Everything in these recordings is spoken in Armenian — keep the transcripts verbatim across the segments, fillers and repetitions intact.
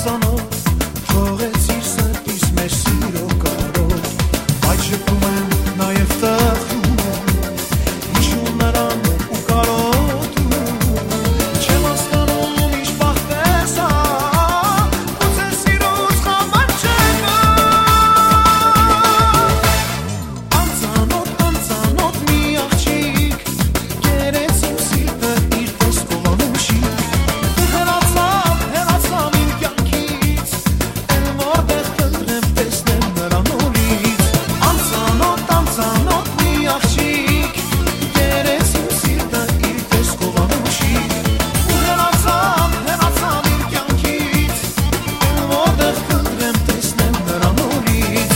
անծանոթ թողեցիր սրտիս մեր սիրո կարոտ, բայց շփում եմ նաև տխրում հիշում նրան ու կարոտում, չեմ հասկանում ինչ բախտես ա, գուցե սիրուց խաբար չկա, անծանոթ, անծանոթ մի աղջիկ կերեց իմ սիրտը իր տեսքով անուշիկ, ու հեռացավ, հեռացավ իմ կյանքից, էլ որտեղ կընտրեմ տեսնեմ նրան նորից, անծանոթ, անծանոթ մի աղջիկ կերեց իմ սիրտը իր տեսքով անուշիկ, ու հեռացավ, հեռացավ իմ կյանքից, էլ որտեղ կընտրեմ տեսնեմ նրան նորից.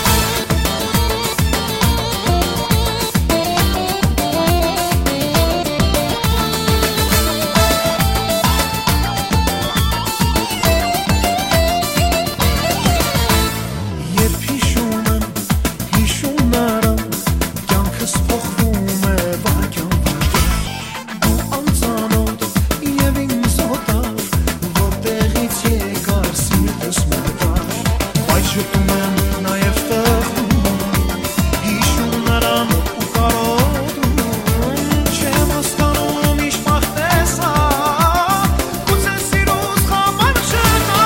Երբ հիշում եմ, հիշում նրան, կյանքս փոխվում է վայրկյան վայրկյան, դու անծանոթ և ինձ օտար, որտեղից եկար սիրտս մերդար, բայց շփում եմ նաև տխրում, հիշում նրան ու կարոտում, չեմ հասկանում ինչ բախտես ա, գուցե սիրուց խաբար չկա,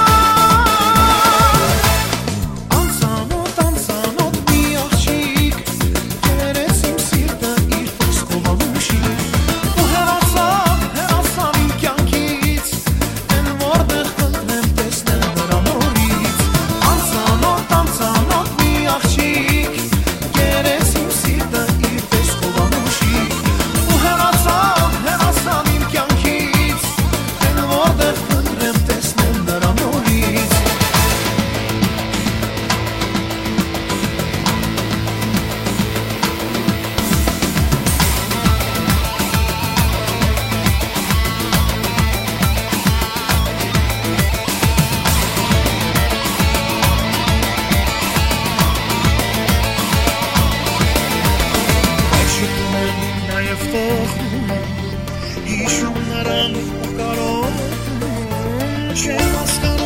անծանոթ, անծանոթ մի աղջիկ կերեց իմ սիրտը իր տեսքով անուշիկ, ու հեռացավ, հեռացավ իմ կյանքից, էլ որտեղ կընտրեմ տեսնեմ նրան նորից, անծանոթ, անծանոթ մի աղջիկ կերեց իմ սիրտը իր տեսքով անուշիկ, ու հեռացավ, հեռացավ իմ կյանքից, էլ որտեղ կընտրեմ տեսնեմ նրան նորից. Բայց շփում եմ նաև տխրում, հիշում նրան ու կարոտում, չեմ հասկանում